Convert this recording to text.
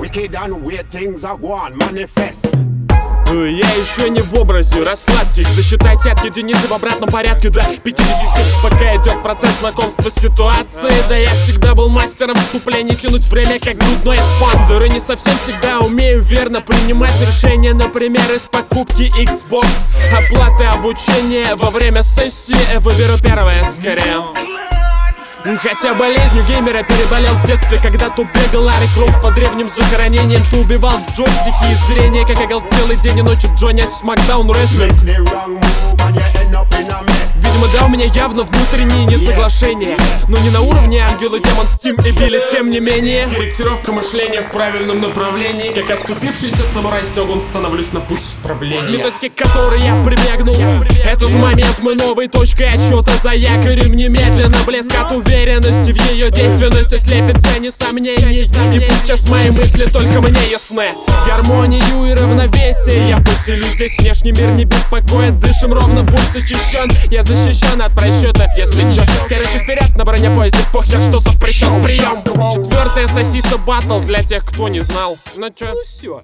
wicked and weird things are gone manifest. Я еще не в образе, расслабьтесь. Досчитайте от единицы в обратном порядке до 50. Пока идет процесс знакомства с ситуацией. Да я всегда был мастером вступлений, тянуть время как грудной эспандер. И не совсем всегда умею верно принимать решения. Например, из покупки Xbox, оплаты обучения во время сессии. Выберу первое скорее. Хотя болезнью геймера переболел в детстве, когда то бегал Ларри Крофт по древним захоронениям, то убивал джойстики и зрение, как оголтелый день и ночь Джонни в Смакдаун Рестлинг. Видимо, да, у меня явно внутренние несоглашения, но не на уровне ангел и демон Steam и Билли, тем не менее. Корректировка мышления в правильном направлении, как оступившийся самурай Сёгун, становлюсь на путь исправления. Методики, к которой я прибегну, этот момент мы новой точкой отсчета за якорем. Немедленно блеск от уверенности в ее действенности слепит тени сомнений. И пусть сейчас мои мысли только мне ясны. Гармонию и равновесие я поселю здесь. Внешний мир не беспокоит, дышим ровно, пульс очищен. Я защищен от просчетов, если чё. Короче, вперед на бронепоезде, похер, что запрещен прием. Четвертая сосиса батл для тех, кто не знал. Ну чё, ну всё.